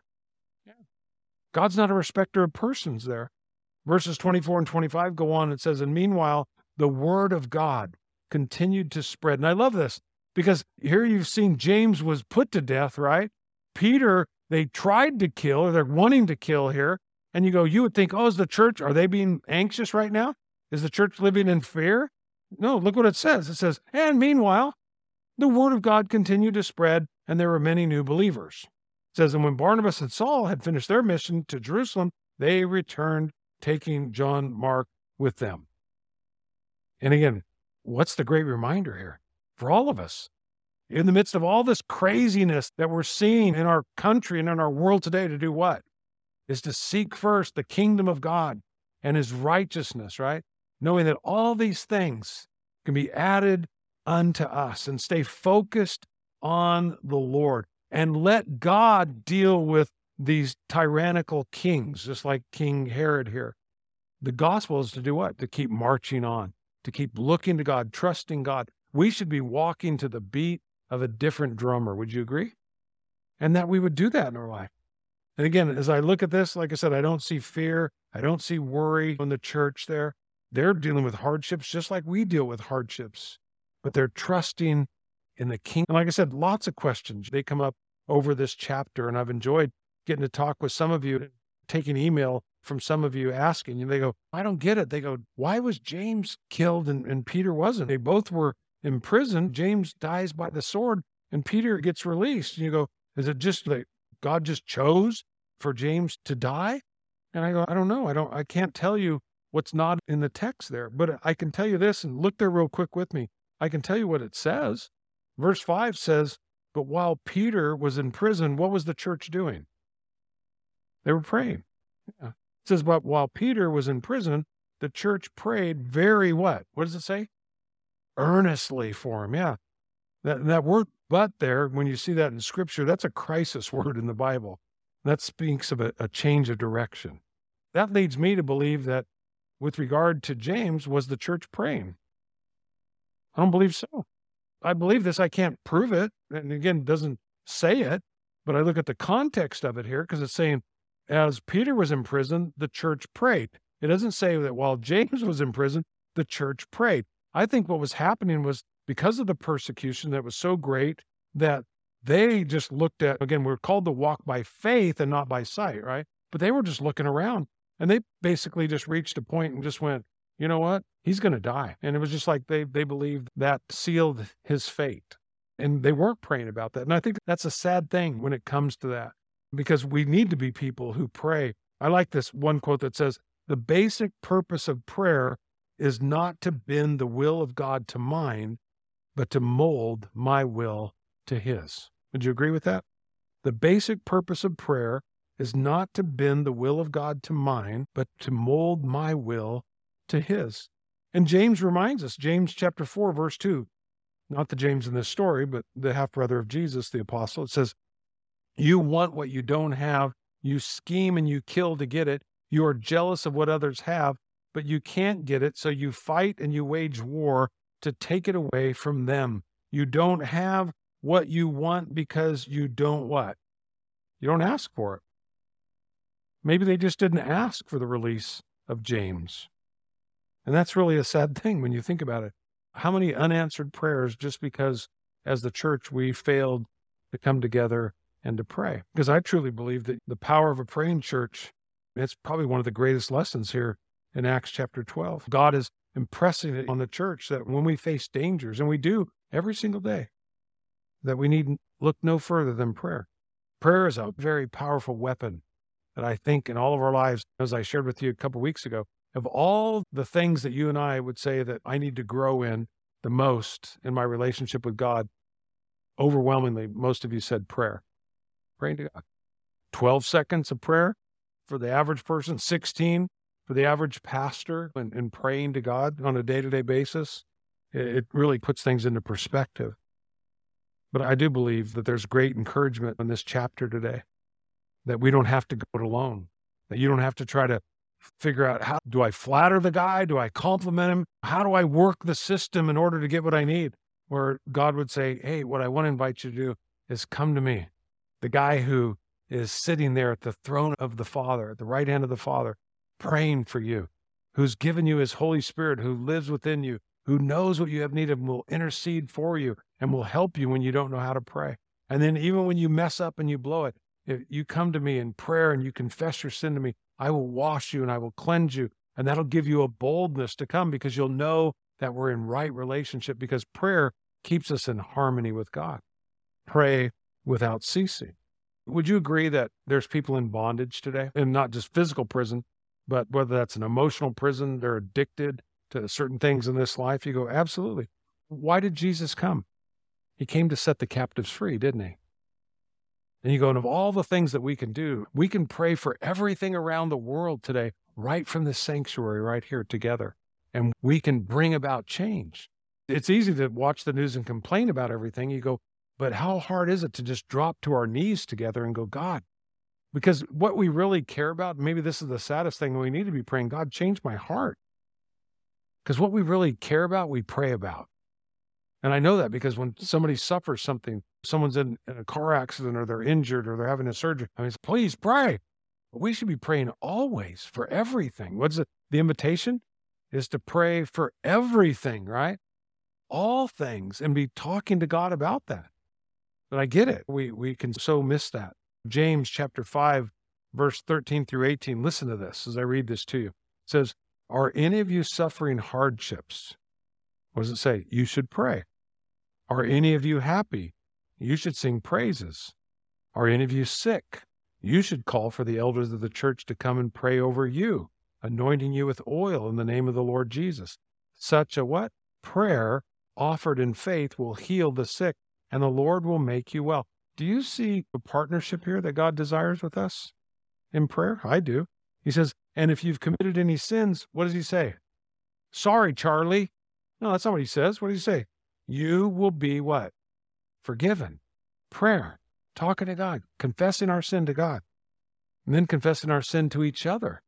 God's not a respecter of persons there. Verses 24 and 25 go on. It says, and meanwhile, the word of God continued to spread. And I love this because here you've seen James was put to death, right? Peter, they tried to kill, or they're wanting to kill here. And you go, you would think, oh, is the church, are they being anxious right now? Is the church living in fear? No, look what it says. It says, and meanwhile, the word of God continued to spread, and there were many new believers. It says, and when Barnabas and Saul had finished their mission to Jerusalem, they returned, taking John Mark with them. And again, what's the great reminder here for all of us? In the midst of all this craziness that we're seeing in our country and in our world today, to do what? Is to seek first the kingdom of God and his righteousness, right? Knowing that all these things can be added unto us, and stay focused on the Lord and let God deal with these tyrannical kings, just like King Herod here. The gospel is to do what? To keep marching on, to keep looking to God, trusting God. We should be walking to the beat of a different drummer. Would you agree? And that we would do that in our life. And again, as I look at this, like I said, I don't see fear. I don't see worry in the church there. They're dealing with hardships just like we deal with hardships, but they're trusting in the King. And like I said, lots of questions, they come up over this chapter, and I've enjoyed getting to talk with some of you, taking email from some of you asking, and they go, I don't get it. They go, why was James killed and Peter wasn't? They both were imprisoned. James dies by the sword and Peter gets released. And you go, is it just that God just chose for James to die? And I go, I don't know. I can't tell you what's not in the text there, but I can tell you this, and look there real quick with me. I can tell you what it says. Verse 5 says, but while Peter was in prison, what was the church doing? They were praying. Yeah. It says, but while Peter was in prison, the church prayed very what? What does it say? Earnestly for him. Yeah. That word but there, when you see that in Scripture, that's a crisis word in the Bible. That speaks of a change of direction. That leads me to believe that with regard to James, was the church praying? I don't believe so. I believe this. I can't prove it. And again, it doesn't say it, but I look at the context of it here because it's saying, as Peter was in prison, the church prayed. It doesn't say that while James was in prison, the church prayed. I think what was happening was because of the persecution that was so great that they just looked at, again, we're called to walk by faith and not by sight, right? But they were just looking around, and they basically just reached a point and just went, you know what? He's going to die. And it was just like they believed that sealed his fate. And they weren't praying about that. And I think that's a sad thing when it comes to that, because we need to be people who pray. I like this one quote that says, the basic purpose of prayer is not to bend the will of God to mine, but to mold my will to his. Would you agree with that? The basic purpose of prayer is not to bend the will of God to mine, but to mold my will to his. And James reminds us, James chapter 4, verse 2, not the James in this story, but the half-brother of Jesus, the apostle. It says, you want what you don't have, you scheme and you kill to get it, you are jealous of what others have, but you can't get it, so you fight and you wage war to take it away from them. You don't have what you want because you don't what? You don't ask for it. Maybe they just didn't ask for the release of James. And that's really a sad thing when you think about it. How many unanswered prayers just because as the church we failed to come together and to pray? Because I truly believe that the power of a praying church It's probably one of the greatest lessons here in Acts chapter 12. God is impressing it on the church that when we face dangers, and we do every single day, that we need look no further than prayer. Prayer is a very powerful weapon that I think in all of our lives, as I shared with you a couple of weeks ago, of all the things that you and I would say that I need to grow in the most in my relationship with God, overwhelmingly, most of you said prayer. Praying to God. 12 seconds of prayer for the average person, 16 for the average pastor, and praying to God on a day-to-day basis. It really puts things into perspective. But I do believe that there's great encouragement in this chapter today, that we don't have to go it alone, that you don't have to try to figure out, how do I flatter the guy? Do I compliment him? How do I work the system in order to get what I need? Where God would say, hey, what I want to invite you to do is come to me. The guy who is sitting there at the throne of the Father, at the right hand of the Father, praying for you, who's given you his Holy Spirit, who lives within you, who knows what you have need of and will intercede for you and will help you when you don't know how to pray. And then even when you mess up and you blow it, if you come to me in prayer and you confess your sin to me, I will wash you and I will cleanse you. And that'll give you a boldness to come, because you'll know that we're in right relationship, because prayer keeps us in harmony with God. Pray without ceasing. Would you agree that there's people in bondage today, and not just physical prison, but whether that's an emotional prison, they're addicted to certain things in this life? You go, absolutely. Why did Jesus come? He came to set the captives free, didn't he? And you go, and of all the things that we can do, we can pray for everything around the world today, right from the sanctuary, right here together. And we can bring about change. It's easy to watch the news and complain about everything. You go, but how hard is it to just drop to our knees together and go, God, because what we really care about, maybe this is the saddest thing, we need to be praying, God, change my heart. Because what we really care about, we pray about. And I know that because when somebody suffers something, someone's in a car accident or they're injured or they're having a surgery, I mean, please pray. But we should be praying always for everything. What's the invitation? Is to pray for everything, right? All things, and be talking to God about that. But I get it. We can so miss that. James chapter 5, verse 13 through 18. Listen to this as I read this to you. It says, are any of you suffering hardships? What does it say? You should pray. Are any of you happy? You should sing praises. Are any of you sick? You should call for the elders of the church to come and pray over you, anointing you with oil in the name of the Lord Jesus. Such a what? Prayer offered in faith will heal the sick, and the Lord will make you well. Do you see a partnership here that God desires with us in prayer? I do. He says, and if you've committed any sins, what does he say? Sorry, Charlie. No, that's not what he says. What does he say? You will be what? Forgiven. Prayer. Talking to God. Confessing our sin to God. And then confessing our sin to each other.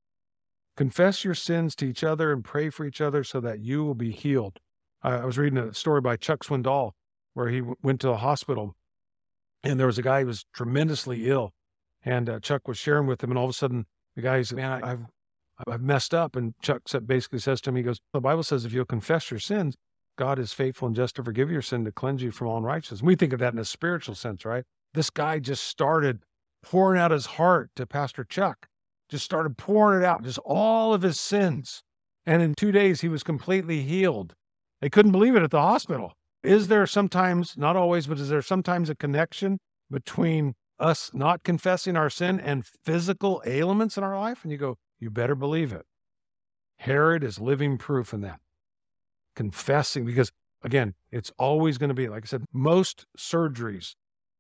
Confess your sins to each other and pray for each other so that you will be healed. I was reading a story by Chuck Swindoll where he went to a hospital and there was a guy who was tremendously ill. And Chuck was sharing with him, and all of a sudden the guy said, man, I've messed up. And Chuck basically says to him, he goes, the Bible says if you'll confess your sins, God is faithful and just to forgive your sin, to cleanse you from all unrighteousness. We think of that in a spiritual sense, right? This guy just started pouring out his heart to Pastor Chuck, just started pouring it out, just all of his sins. And in 2 days, he was completely healed. They couldn't believe it at the hospital. Is there sometimes, not always, but is there sometimes a connection between us not confessing our sin and physical ailments in our life? And you go, you better believe it. Herod is living proof in that. Confessing, because again, it's always going to be, like I said, most surgeries,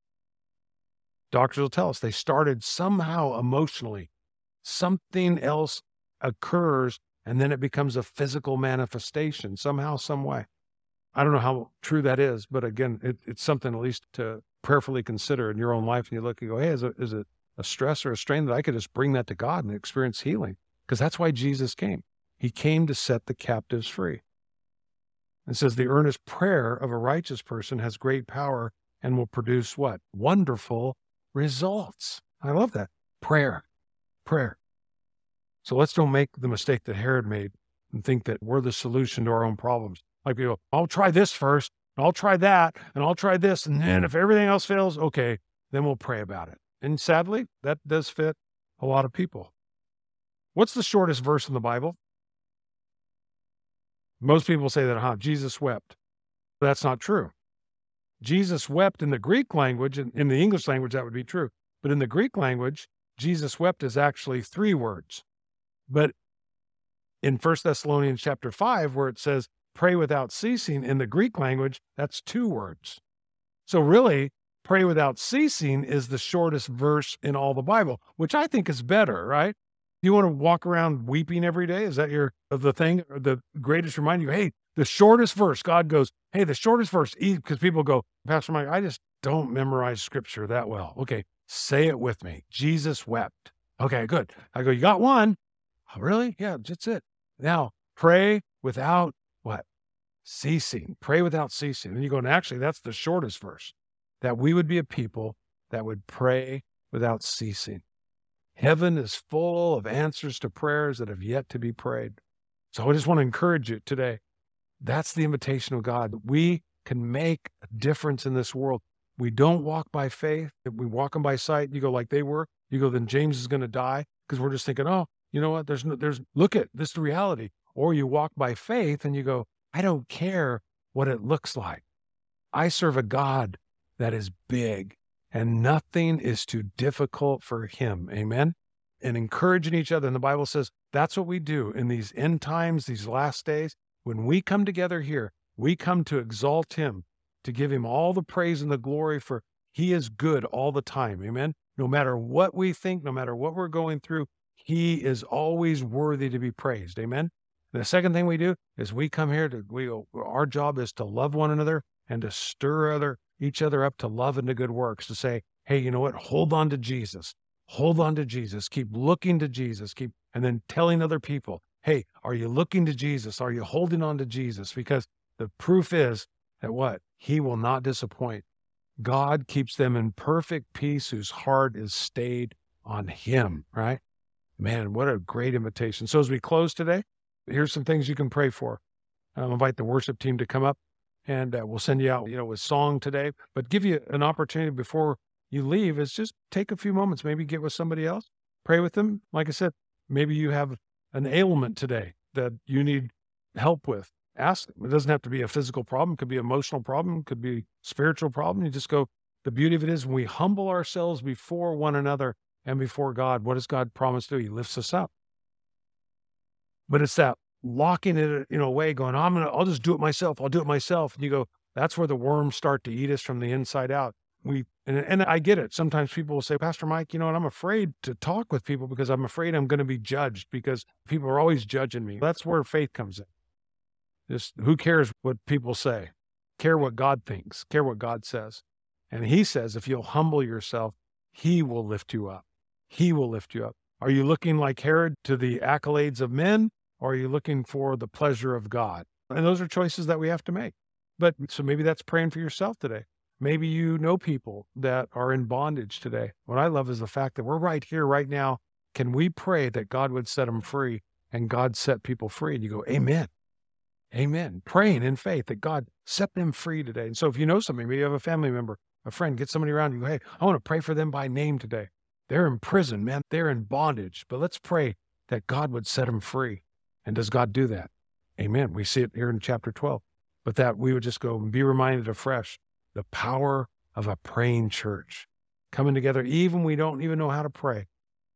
doctors will tell us they started somehow emotionally. Something else occurs, and then it becomes a physical manifestation somehow, some way. I don't know how true that is, but again, it's something at least to prayerfully consider in your own life. And you look and go, hey, is it a stress or a strain that I could just bring that to God and experience healing? Because that's why Jesus came. He came to set the captives free. It says the earnest prayer of a righteous person has great power and will produce what? Wonderful results. I love that. Prayer. So let's don't make the mistake that Herod made and think that we're the solution to our own problems. Like people, I'll try this first, and I'll try that, and I'll try this, and then if everything else fails, okay, then we'll pray about it. And sadly, that does fit a lot of people. What's the shortest verse in the Bible? Most people say that, Jesus wept. That's not true. Jesus wept in the Greek language, and in the English language, that would be true. But in the Greek language, Jesus wept is actually 3 words. But in 1 Thessalonians chapter 5, where it says, pray without ceasing, in the Greek language, that's 2 words. So really, pray without ceasing is the shortest verse in all the Bible, which I think is better, right? You want to walk around weeping every day? Is that the thing, or the greatest reminder? Hey, the shortest verse, God goes, hey, the shortest verse, because people go, Pastor Mike, I just don't memorize scripture that well. Okay, say it with me. Jesus wept. Okay, good. I go, you got one. Oh, really? Yeah, that's it. Now, pray without what? Ceasing. Pray without ceasing. And you go, and actually, that's the shortest verse, that we would be a people that would pray without ceasing. Heaven is full of answers to prayers that have yet to be prayed. So I just want to encourage you today. That's the invitation of God. We can make a difference in this world. We don't walk by faith. We walk them by sight. You go, like they were. You go, then James is going to die, because we're just thinking, oh, you know what? Look at this, the reality. Or you walk by faith and you go, I don't care what it looks like. I serve a God that is big, and nothing is too difficult for him. Amen. And encouraging each other. And the Bible says that's what we do in these end times, these last days. When we come together here, we come to exalt him, to give him all the praise and the glory, for he is good all the time. Amen. No matter what we think, no matter what we're going through, he is always worthy to be praised. Amen. And the second thing we do is we come here our job is to love one another and to stir each other up to love and to good works, to say, hey, you know what? Hold on to Jesus. Hold on to Jesus. Keep looking to Jesus. And then telling other people, hey, are you looking to Jesus? Are you holding on to Jesus? Because the proof is that what? He will not disappoint. God keeps them in perfect peace whose heart is stayed on him, right? Man, what a great invitation. So as we close today, here's some things you can pray for. I'll invite the worship team to come up, and we'll send you out, with song today. But give you an opportunity before you leave is just take a few moments, maybe get with somebody else, pray with them. Like I said, maybe you have an ailment today that you need help with. Ask them. It doesn't have to be a physical problem. It could be an emotional problem. It could be a spiritual problem. You just go, the beauty of it is when we humble ourselves before one another and before God, what does God promise to do? He lifts us up. But it's that locking it, away, going, I'll just do it myself. I'll do it myself. And you go, that's where the worms start to eat us from the inside out. And I get it. Sometimes people will say, Pastor Mike, I'm afraid to talk with people because I'm afraid I'm going to be judged because people are always judging me. That's where faith comes in. Just who cares what people say? Care what God thinks. Care what God says. And he says, if you'll humble yourself, he will lift you up. He will lift you up. Are you looking like Herod to the accolades of men, or are you looking for the pleasure of God? And those are choices that we have to make. But so maybe that's praying for yourself today. Maybe you know people that are in bondage today. What I love is the fact that we're right here, right now. Can we pray that God would set them free, and God set people free? And you go, amen. Amen. Praying in faith that God set them free today. And so if you know somebody, maybe you have a family member, a friend, get somebody around you. Hey, I want to pray for them by name today. They're in prison, man. They're in bondage. But let's pray that God would set them free. And does God do that? Amen. We see it here in chapter 12. But that we would just go and be reminded afresh the power of a praying church coming together, even we don't even know how to pray.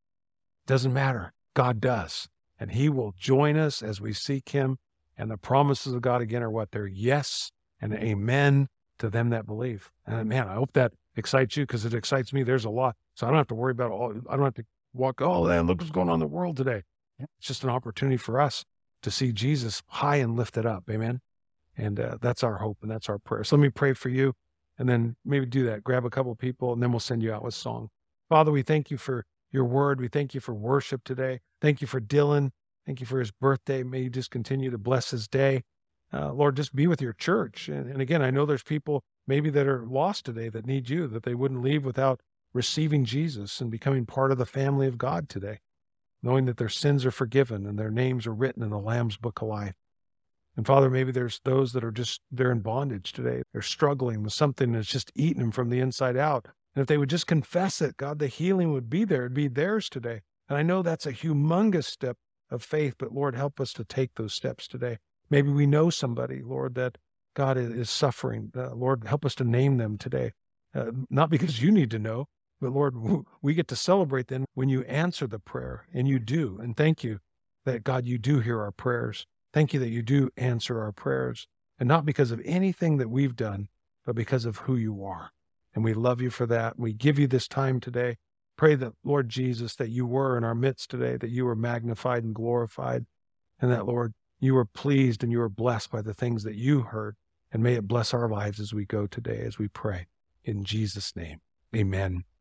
Doesn't matter. God does. And he will join us as we seek him. And the promises of God, again, are what? They're yes and amen to them that believe. And man, I hope that excites you, because it excites me. There's a lot. So I don't have to worry about I don't have to walk, oh, man, look what's going on in the world today. It's just an opportunity for us to see Jesus high and lifted up. Amen. And that's our hope, and that's our prayer. So let me pray for you, and then maybe do that. Grab a couple of people, and then we'll send you out with song. Father, we thank you for your word. We thank you for worship today. Thank you for Dylan. Thank you for his birthday. May you just continue to bless his day. Lord, just be with your church. And again, I know there's people maybe that are lost today that need you, that they wouldn't leave without receiving Jesus and becoming part of the family of God today, knowing that their sins are forgiven and their names are written in the Lamb's Book of Life. And Father, maybe there's those that are they're in bondage today. They're struggling with something that's just eating them from the inside out. And if they would just confess it, God, the healing would be there. It'd be theirs today. And I know that's a humongous step of faith, but Lord, help us to take those steps today. Maybe we know somebody, Lord, that God is suffering. Lord, help us to name them today. Not because you need to know, but Lord, we get to celebrate then when you answer the prayer, and you do. And thank you that, God, you do hear our prayers. Thank you that you do answer our prayers, and not because of anything that we've done, but because of who you are. And we love you for that. We give you this time today. Pray that, Lord Jesus, that you were in our midst today, that you were magnified and glorified, and that, Lord, you were pleased and you were blessed by the things that you heard. And may it bless our lives as we go today, as we pray. In Jesus' name, amen.